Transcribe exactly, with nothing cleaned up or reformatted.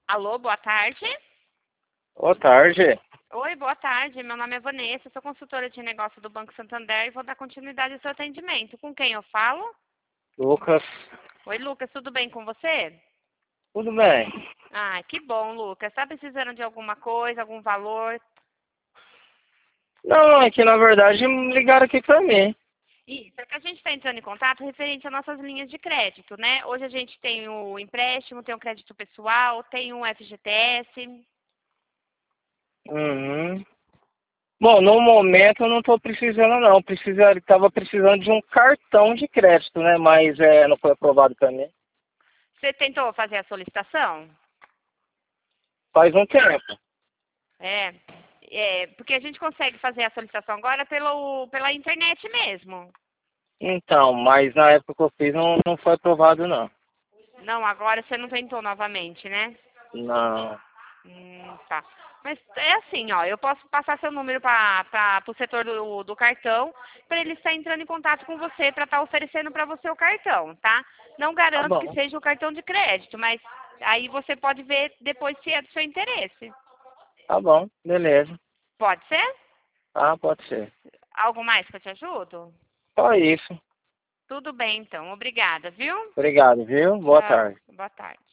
Alô, boa tarde. Boa tarde. Oi, boa tarde. Meu nome é Vanessa, sou consultora de negócio do Banco Santander e vou dar continuidade ao seu atendimento. Com quem eu falo? Lucas. Oi, Lucas, tudo bem com você? Tudo bem? Ah, que bom, Lucas. Está precisando de alguma coisa, algum valor? Não, é que na verdade ligaram aqui pra mim. Isso, é que a gente está entrando em contato referente às nossas linhas de crédito, né? Hoje a gente tem o empréstimo, tem o crédito pessoal, tem o F G T S. Uhum. Bom, no momento eu não tô precisando não. Precisa, tava precisando de um cartão de crédito, né? Mas é, não foi aprovado pra mim. Você tentou fazer a solicitação? Faz um tempo. É, é, porque a gente consegue fazer a solicitação agora pelo, pela internet mesmo. Então, mas na época que eu fiz não, não foi aprovado não. Não, agora você não tentou novamente, né? Não. Hum, tá. Mas é assim, ó, eu posso passar seu número para o setor do, do cartão, para ele estar entrando em contato com você, para estar oferecendo para você o cartão, tá? Não Tá garanto que bom. seja o cartão de crédito, mas aí você pode ver depois se é do seu interesse. Tá bom, beleza. Pode ser? Ah, pode ser. Algo mais que eu te ajudo? Só isso. Tudo bem, então. Obrigada, viu? Obrigado, viu? Boa Tchau. tarde. Boa tarde.